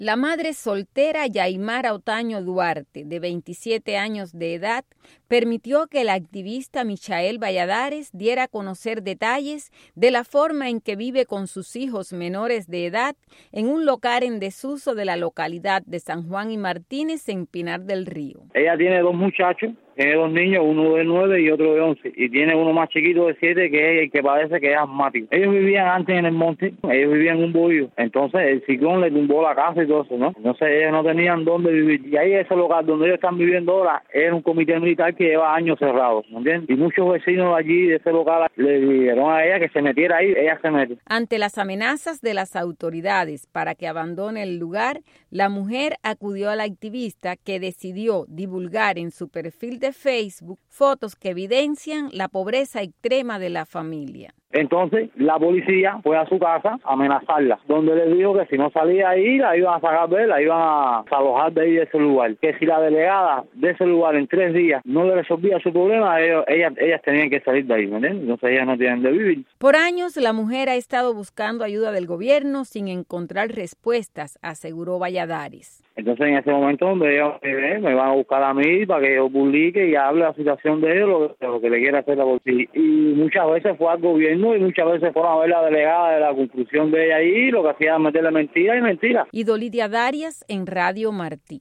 La madre soltera Yaimara Otaño Duarte, de 27 años de edad, permitió que el activista Michael Valladares diera a conocer detalles de la forma en que vive con sus hijos menores de edad en un local en desuso de la localidad de San Juan y Martínez, en Pinar del Río. Ella tiene 2 muchachos. Tiene 2 niños, uno de 9 y otro de 11. Y tiene uno más chiquito de 7 que es el que parece que es asmático. Ellos vivían antes en el monte, ellos vivían en un bohío. Entonces el ciclón le tumbó la casa y todo eso, ¿no? Entonces ellos no tenían dónde vivir. Y ahí ese local donde ellos están viviendo ahora era un comité militar que lleva años cerrado, ¿me entiendes? Y muchos vecinos allí de ese local le dijeron a ella que se metiera ahí, ella se mete. Ante las amenazas de las autoridades para que abandone el lugar, la mujer acudió al activista, que decidió divulgar en su perfil de Facebook fotos que evidencian la pobreza extrema de la familia. Entonces la policía fue a su casa a amenazarla, donde le dijo que si no salía ahí la iban a sacar de él, la iban a desalojar de ahí de ese lugar, que si la delegada de ese lugar en 3 días no le resolvía su problema, ellas tenían que salir de ahí, ¿me entiendes? Entonces ellas no tienen de vivir. Por años la mujer ha estado buscando ayuda del gobierno sin encontrar respuestas, aseguró Valladares. Entonces en ese momento donde ellos me van a buscar a mí para que yo publique y hable la situación de ellos, lo que le quiera hacer la policía. Y muchas veces fue al gobierno y muchas veces fueron a ver la delegada de la conclusión de ella ahí, lo que hacía era meterle mentira y mentira. Idolidia Darias en Radio Martí.